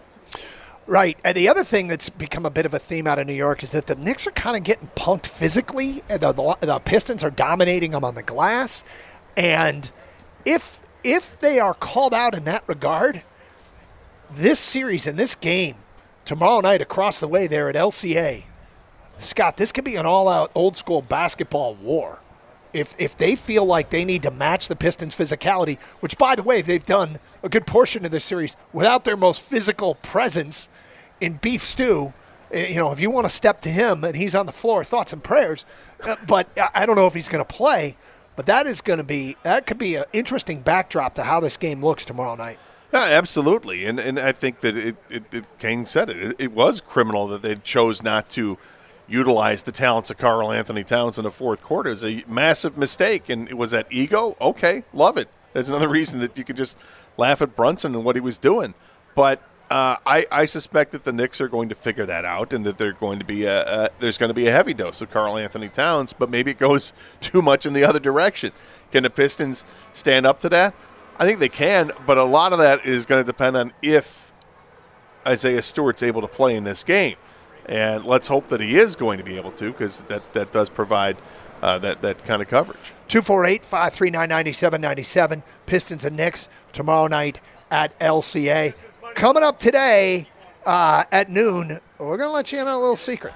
Right. And the other thing that's become a bit of a theme out of New York is that the Knicks are kind of getting punked physically. The, the, the Pistons are dominating them on the glass. And if if they are called out in that regard, this series and this game tomorrow night across the way there at L C A, Scott, this could be an all-out old-school basketball war. If if they feel like they need to match the Pistons' physicality, which, by the way, they've done a good portion of this series without their most physical presence in Beef Stew, you know, if you want to step to him and he's on the floor, thoughts and prayers. But I don't know if he's going to play. But that is going to be that could be an interesting backdrop to how this game looks tomorrow night. Yeah, absolutely. And and I think that it, it, it Kang said it. it. It was criminal that they chose not to utilize the talents of Karl Anthony Towns in the fourth quarter. It was a massive mistake. And it was that ego? Okay, love it. There's another reason that you could just laugh at Brunson and what he was doing. But uh, I, I suspect that the Knicks are going to figure that out and that they're going to be a, a, there's going to be a heavy dose of Karl Anthony Towns, but maybe it goes too much in the other direction. Can the Pistons stand up to that? I think they can, but a lot of that is going to depend on if Isaiah Stewart's able to play in this game. And let's hope that he is going to be able to, because that, that does provide uh, that, that kind of coverage. two four eight, five three nine, nine seven nine seven, Pistons and Knicks tomorrow night at L C A. Coming up today uh, at noon, we're going to let you in on a little secret.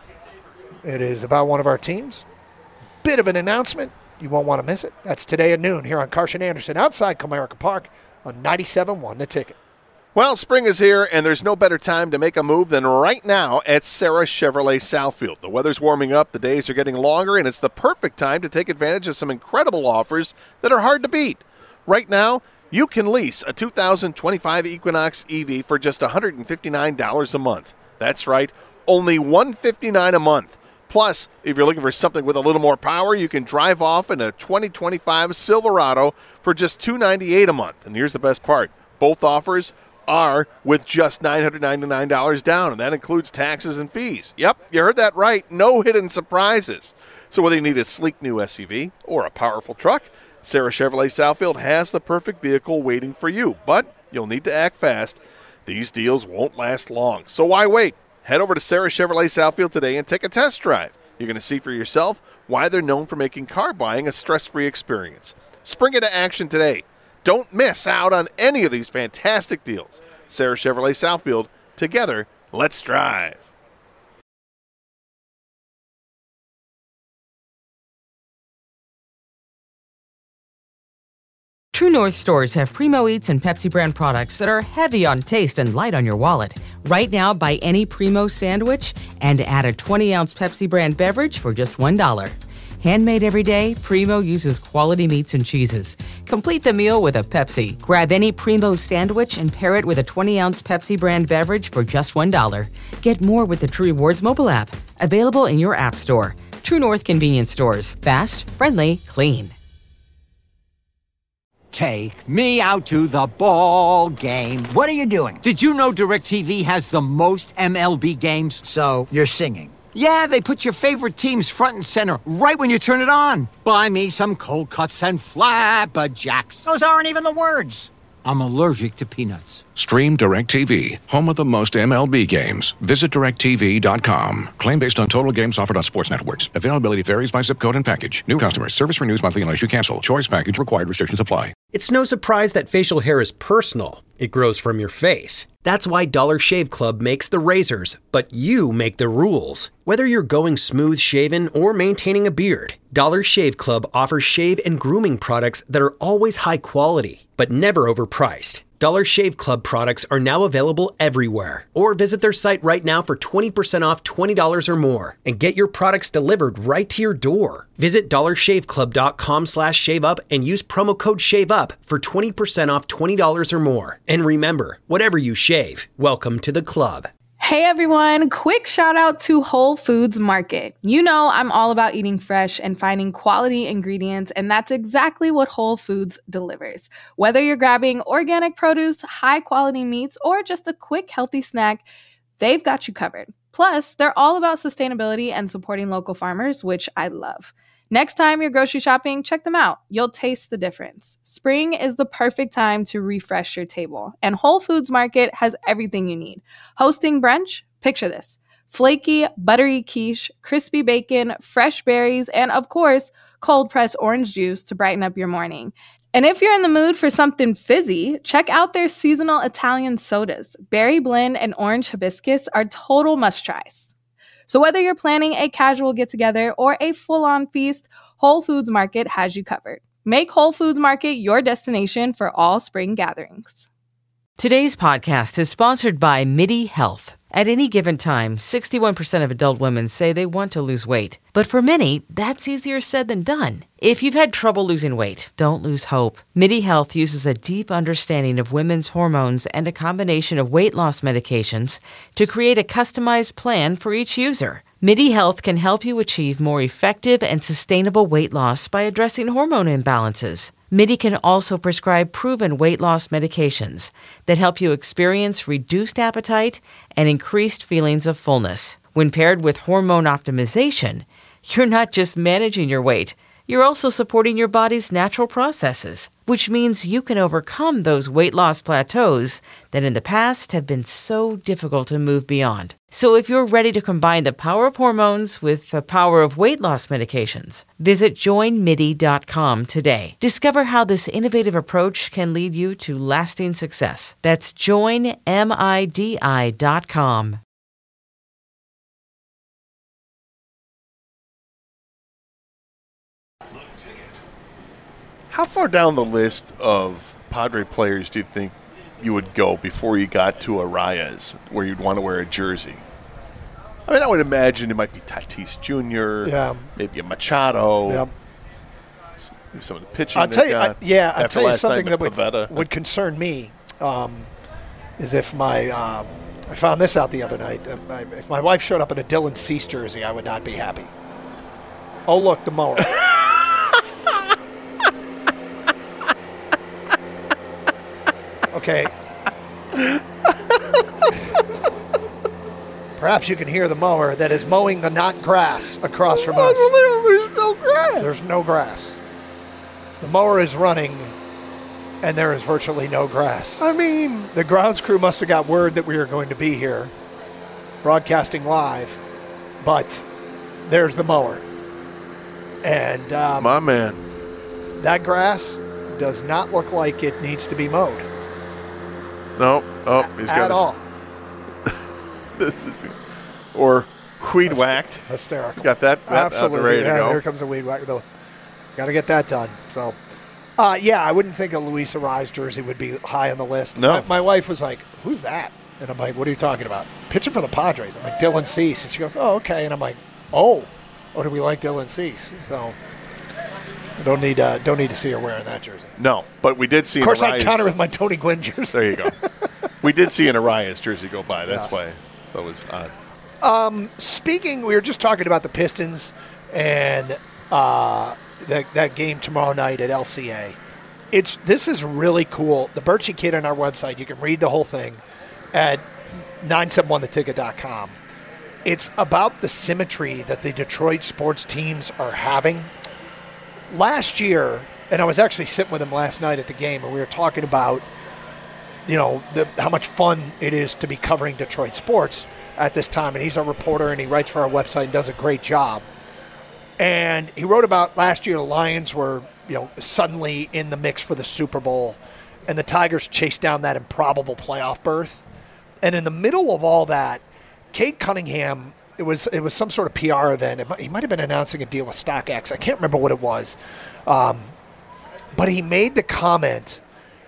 It is about one of our teams. Bit of an announcement. You won't want to miss it. That's today at noon here on Karsch and Anderson outside Comerica Park on ninety-seven point one The Ticket. Well, spring is here, and there's no better time to make a move than right now at Sarah Chevrolet Southfield. The weather's warming up, the days are getting longer, and it's the perfect time to take advantage of some incredible offers that are hard to beat. Right now, you can lease a two thousand twenty-five Equinox E V for just one hundred fifty-nine dollars a month. That's right, only one hundred fifty-nine dollars a month. Plus, if you're looking for something with a little more power, you can drive off in a twenty twenty-five Silverado for just two hundred ninety-eight dollars a month. And here's the best part. Both offers are with just nine hundred ninety-nine dollars down, and that includes taxes and fees. Yep, you heard that right. No hidden surprises. So whether you need a sleek new S U V or a powerful truck, Sarah Chevrolet Southfield has the perfect vehicle waiting for you. But you'll need to act fast. These deals won't last long. So why wait? Head over to Sarah Chevrolet Southfield today and take a test drive. You're going to see for yourself why they're known for making car buying a stress-free experience. Spring into action today. Don't miss out on any of these fantastic deals. Sarah Chevrolet Southfield. Together, let's drive. True North stores have Primo Eats and Pepsi brand products that are heavy on taste and light on your wallet. Right now, buy any Primo sandwich and add a twenty-ounce Pepsi brand beverage for just one dollar. Handmade every day, Primo uses quality meats and cheeses. Complete the meal with a Pepsi. Grab any Primo sandwich and pair it with a twenty-ounce Pepsi brand beverage for just one dollar. Get more with the True Rewards mobile app. Available in your app store. True North convenience stores. Fast, friendly, clean. Take me out to the ball game. What are you doing? Did you know DirecTV has the most M L B games? So, you're singing? Yeah, they put your favorite teams front and center right when you turn it on. Buy me some cold cuts and flabberjacks. Those aren't even the words. I'm allergic to peanuts. Stream DirecTV, home of the most M L B games. Visit direct T V dot com. Claim based on total games offered on sports networks. Availability varies by zip code and package. New customers. Service renews monthly unless you cancel. Choice package required. Restrictions apply. It's no surprise that facial hair is personal. It grows from your face. That's why Dollar Shave Club makes the razors, but you make the rules. Whether you're going smooth shaven or maintaining a beard, Dollar Shave Club offers shave and grooming products that are always high quality, but never overpriced. Dollar Shave Club products are now available everywhere. Or visit their site right now for twenty percent off twenty dollars or more and get your products delivered right to your door. Visit dollar shave club dot com slash shave up and use promo code SHAVEUP for twenty percent off twenty dollars or more. And remember, whatever you shave, welcome to the club. Hey everyone, quick shout out to Whole Foods Market. You know I'm all about eating fresh and finding quality ingredients, and that's exactly what Whole Foods delivers. Whether you're grabbing organic produce, high quality meats, or just a quick healthy snack, they've got you covered. Plus, they're all about sustainability and supporting local farmers, which I love. Next time you're grocery shopping, check them out. You'll taste the difference. Spring is the perfect time to refresh your table, and Whole Foods Market has everything you need. Hosting brunch? Picture this. Flaky, buttery quiche, crispy bacon, fresh berries, and of course, cold-pressed orange juice to brighten up your morning. And if you're in the mood for something fizzy, check out their seasonal Italian sodas. Berry blend and orange hibiscus are total must-tries. So whether you're planning a casual get-together or a full-on feast, Whole Foods Market has you covered. Make Whole Foods Market your destination for all spring gatherings. Today's podcast is sponsored by MIDI Health. At any given time, sixty-one percent of adult women say they want to lose weight. But for many, that's easier said than done. If you've had trouble losing weight, don't lose hope. MIDI Health uses a deep understanding of women's hormones and a combination of weight loss medications to create a customized plan for each user. MIDI Health can help you achieve more effective and sustainable weight loss by addressing hormone imbalances. MIDI can also prescribe proven weight loss medications that help you experience reduced appetite and increased feelings of fullness. When paired with hormone optimization, you're not just managing your weight, you're also supporting your body's natural processes, which means you can overcome those weight loss plateaus that in the past have been so difficult to move beyond. So if you're ready to combine the power of hormones with the power of weight loss medications, visit join midi dot com today. Discover how this innovative approach can lead you to lasting success. That's join midi dot com. How far down the list of Padre players do you think you would go before you got to Arraez, where you'd want to wear a jersey? I mean, I would imagine it might be Tatis Junior, yeah. maybe a Machado, yep. some of the pitching. I'll tell you, I, yeah, I'll tell you something that would, Pavetta. would concern me um, is if my um, I found this out the other night. If my, if my wife showed up in a Dylan Cease jersey, I would not be happy. Oh, look, the mower. Okay. Perhaps you can hear the mower that is mowing the not grass across from us. Unbelievable, there's no grass. There's no grass. The mower is running, and there is virtually no grass. I mean, the grounds crew must have got word that we were going to be here, broadcasting live, but there's the mower. And um, my man, that grass does not look like it needs to be mowed. No, oh, he's got at all. This is, or weed whacked. Hysterical. Got that, that absolutely out ready to yeah, go. Here comes the weed whacker though. Got to get that done. So, uh, yeah, I wouldn't think a Luis Arraez jersey would be high on the list. No. My, my wife was like, "Who's that?" And I'm like, "What are you talking about?" Pitching for the Padres. I'm like, Dylan Cease, and she goes, "Oh, okay." And I'm like, "Oh, oh, do we like Dylan Cease?" So. Don't need uh, don't need to see her wearing that jersey. No, but we did see. Of course, an I counter with my Tony Gwynn jersey. There you go. We did see an Arraez jersey go by. That's yes. why that was odd. Um, speaking, we were just talking about the Pistons and uh, that that game tomorrow night at L C A. It's this is really cool. The Birchie Kid on our website. You can read the whole thing at nine seven one the ticket dot com. It's about the symmetry that the Detroit sports teams are having. Last year, and I was actually sitting with him last night at the game, and we were talking about, you know, the, how much fun it is to be covering Detroit sports at this time. And he's a reporter, and he writes for our website and does a great job. And he wrote about last year the Lions were you know, suddenly in the mix for the Super Bowl, and the Tigers chased down that improbable playoff berth. And in the middle of all that, Cade Cunningham, it was it was some sort of P R event. It might, he might have been announcing a deal with StockX. I can't remember what it was. Um, but he made the comment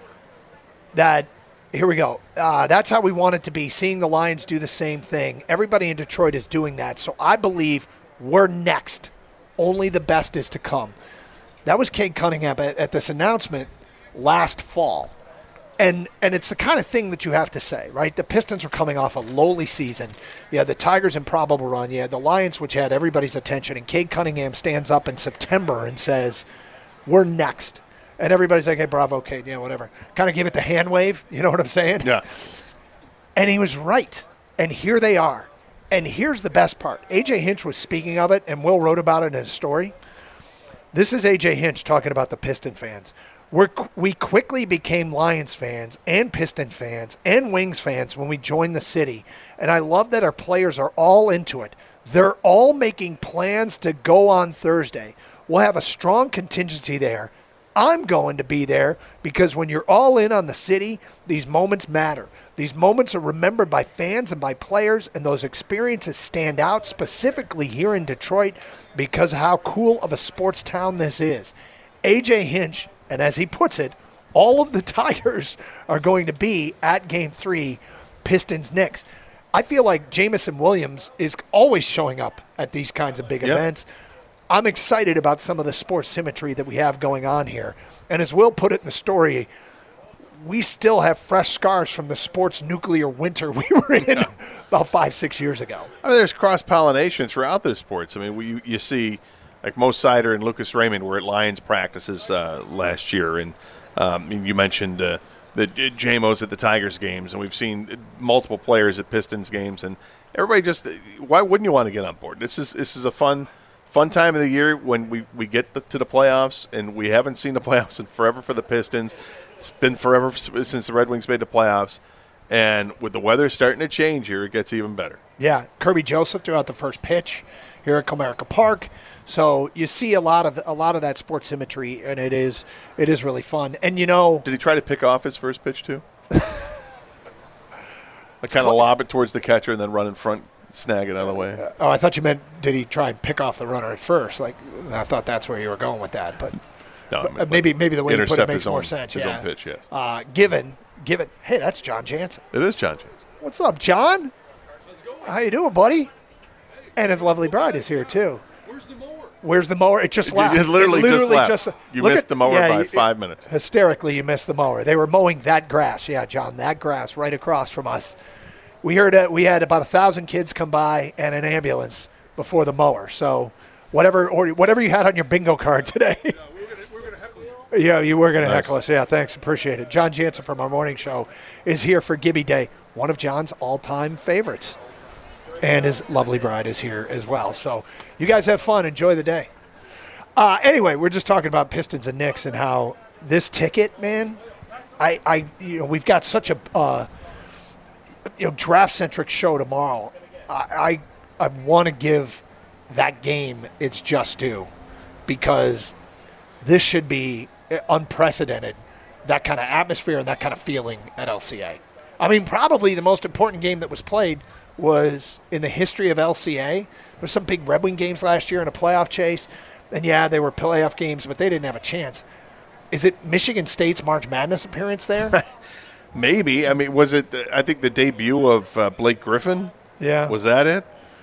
that, here we go, uh, that's how we want it to be, seeing the Lions do the same thing. Everybody in Detroit is doing that. So I believe we're next. Only the best is to come. That was Cade Cunningham at, at this announcement last fall. And and it's the kind of thing that you have to say, right? The Pistons are coming off a lowly season. You had the Tigers' improbable run. You had the Lions, which had everybody's attention. And Cade Cunningham stands up in September and says, we're next. And everybody's like, hey, bravo, Cade, yeah, whatever. Kind of give it the hand wave. You know what I'm saying? Yeah. And he was right. And here they are. And here's the best part. A J Hinch was speaking of it, and Will wrote about it in his story. This is A J Hinch talking about the Piston fans. We're, we quickly became Lions fans and Piston fans and Wings fans when we joined the city. And I love that our players are all into it. They're all making plans to go on Thursday. We'll have a strong contingency there. I'm going to be there because when you're all in on the city, these moments matter. These moments are remembered by fans and by players, and those experiences stand out specifically here in Detroit because of how cool of a sports town this is. A J Hinch, and as he puts it, all of the Tigers are going to be at Game three, Pistons-Knicks. I feel like Jamison Williams is always showing up at these kinds of big Yep. events. I'm excited about some of the sports symmetry that we have going on here. And as Will put it in the story, we still have fresh scars from the sports nuclear winter we were in yeah. about five, six years ago. I mean, there's cross-pollination throughout the sports. I mean, we, you, you see, like Mo Sider and Lucas Raymond were at Lions practices uh, last year. And um, you mentioned uh, the J M Os at the Tigers games. And we've seen multiple players at Pistons games. And everybody just – why wouldn't you want to get on board? This is this is a fun – Fun time of the year when we, we get the, to the playoffs, and we haven't seen the playoffs in forever for the Pistons. It's been forever since the Red Wings made the playoffs. And with the weather starting to change here, it gets even better. Yeah, Kirby Joseph threw out the first pitch here at Comerica Park. So you see a lot of a lot of that sports symmetry, and it is it is really fun. And, you know – Did he try to pick off his first pitch, too? Like kind of lob it towards the catcher and then run in front – snag it out of the way. Uh, oh, I thought you meant did he try and pick off the runner at first? Like I thought that's where you were going with that, but, no, but uh, maybe maybe the way you put it makes own, more sense. His yeah. own pitch, yes. Uh, given, given. Hey, that's John Jansen. It is John Jansen. What's up, John? How you doing, buddy? And his lovely bride is here too. Where's the mower? Where's the mower? It just left. It literally, it literally just left. Just, you missed at, the mower yeah, by you, five minutes. Hysterically, you missed the mower. They were mowing that grass. Yeah, John, that grass right across from us. We heard uh, we had about a thousand kids come by and an ambulance before the mower. So whatever or whatever you had on your bingo card today. Yeah, we were gonna, we were gonna heckle you. Yeah, you were going to nice. heckle us. Yeah, thanks. Appreciate it. John Jansen from our morning show is here for Gibby Day, one of John's all-time favorites. And his lovely bride is here as well. So you guys have fun. Enjoy the day. Uh, anyway, we're just talking about Pistons and Knicks and how this ticket, man, I, I you know, we've got such a uh, – you know, draft-centric show tomorrow. I I, I want to give that game its just due because this should be unprecedented, that kind of atmosphere and that kind of feeling at L C A. I mean, probably the most important game that was played was in the history of L C A. There were some big Red Wing games last year in a playoff chase, and yeah, they were playoff games, but they didn't have a chance. Is it Michigan State's March Madness appearance there? Maybe. I mean, was it, I think, the debut of uh, Blake Griffin? Yeah. Was that it?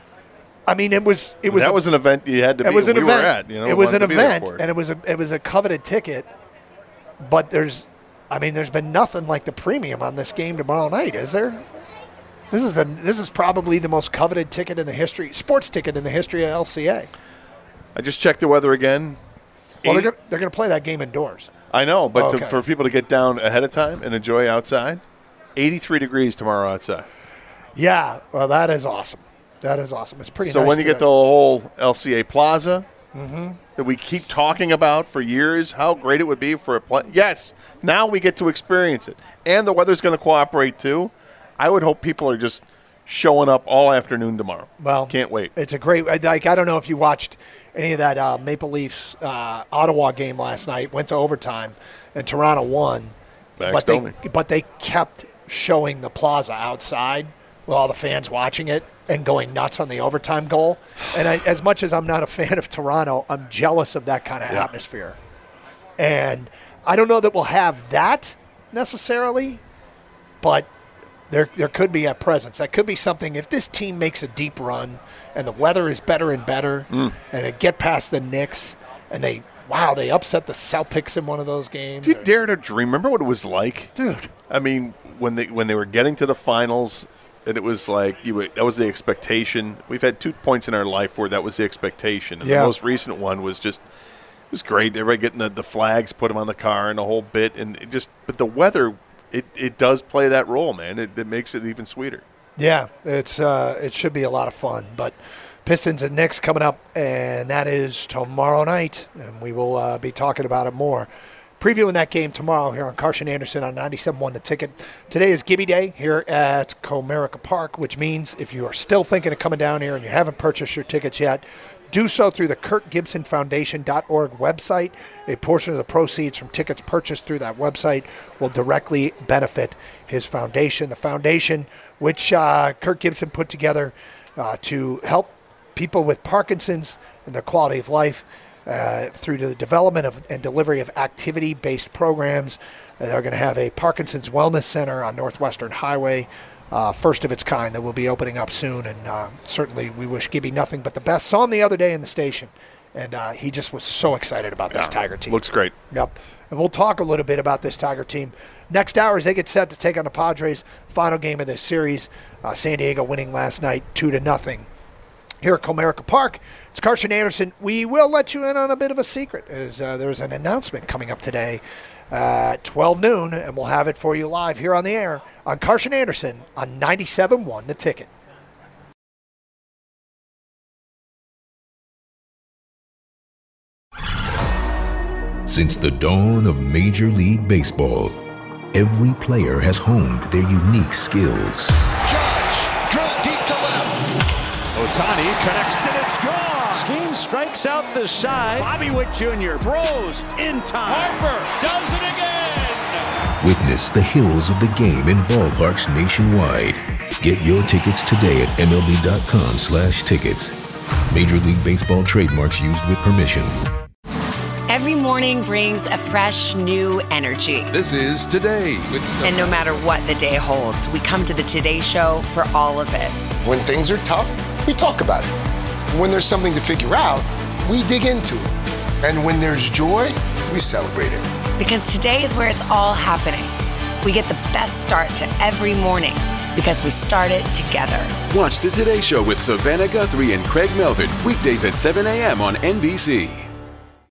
I mean, it was. It was. That a, was an event you had to be. It was an we event. Were at, you know, it was an event, it. and it was a it was a coveted ticket. But there's, I mean, there's been nothing like the premium on this game tomorrow night, is there? This is the this is probably the most coveted ticket in the history, sports ticket in the history of L C A. I just checked the weather again. Well, they're gonna, they're going to play that game indoors. I know, but okay. to, for people to get down ahead of time and enjoy outside, eighty-three degrees tomorrow outside. Yeah, well, that is awesome. That is awesome. It's pretty so nice. So when you today. get the whole L C A Plaza mm-hmm. that we keep talking about for years, how great it would be for a play. Yes, now we get to experience it. And the weather's going to cooperate too. I would hope people are just showing up all afternoon tomorrow. Well, can't wait. It's a great. Like I don't know if you watched any of that uh, Maple Leafs uh, Ottawa game last night. Went to overtime, and Toronto won. Max but they Domi. but they kept showing the plaza outside with all the fans watching it and going nuts on the overtime goal. And I, as much as I'm not a fan of Toronto, I'm jealous of that kind of Yeah. atmosphere. And I don't know that we'll have that necessarily, but there there could be a presence. That could be something if this team makes a deep run and the weather is better and better Mm. and they get past the Knicks and they, wow, they upset the Celtics in one of those games. Do you dare to dream? Remember what it was like? Dude. I mean, when they when they were getting to the finals, and it was like you were, that was the expectation. We've had two points in our life where that was the expectation. And Yeah. the most recent one was just it was great. Everybody getting the, the flags, put them on the car, and the whole bit. And it just, but the weather, it, it does play that role, man. It, it makes it even sweeter. Yeah, it's uh, it should be a lot of fun. But Pistons and Knicks coming up, and that is tomorrow night, and we will uh, be talking about it more. Previewing that game tomorrow here on Carson Anderson on ninety-seven point one The Ticket. Today is Gibby Day here at Comerica Park, which means if you are still thinking of coming down here and you haven't purchased your tickets yet, do so through the Kurt Gibson Foundation dot org website. A portion of the proceeds from tickets purchased through that website will directly benefit his foundation. The foundation, which uh, Kurt Gibson put together uh, to help people with Parkinson's and their quality of life uh, through the development of and delivery of activity-based programs. Uh, they're going to have a Parkinson's Wellness Center on Northwestern Highway. Uh, first of its kind that will be opening up soon, and uh, certainly we wish Gibby nothing but the best. Saw him the other day in the station, and uh, he just was so excited about this Yeah, Tiger team. Looks great. Yep. And we'll talk a little bit about this Tiger team. Next hour as they get set to take on the Padres, final game of this series. Uh, San Diego winning last night two to nothing. Here at Comerica Park, it's Carson Anderson. We will let you in on a bit of a secret, as uh, there's an announcement coming up today at twelve noon, and we'll have it for you live here on the air on Carson Anderson on ninety-seven point one The Ticket. Since the dawn of Major League Baseball, every player has honed their unique skills. Judge, drill deep to left. Ohtani connects and it's gone. Skeen strikes out the side. Bobby Witt Junior throws in time. Harper does it again. Witness the hills of the game in ballparks nationwide. Get your tickets today at M L B dot com slash tickets. Major League Baseball trademarks used with permission. Every morning brings a fresh, new energy. This is Today with some- And no matter what the day holds, we come to the Today Show for all of it. When things are tough, we talk about it. When there's something to figure out, we dig into it. And when there's joy, we celebrate it. Because today is where it's all happening. We get the best start to every morning because we start it together. Watch the Today Show with Savannah Guthrie and Craig Melvin weekdays at seven a.m. on N B C.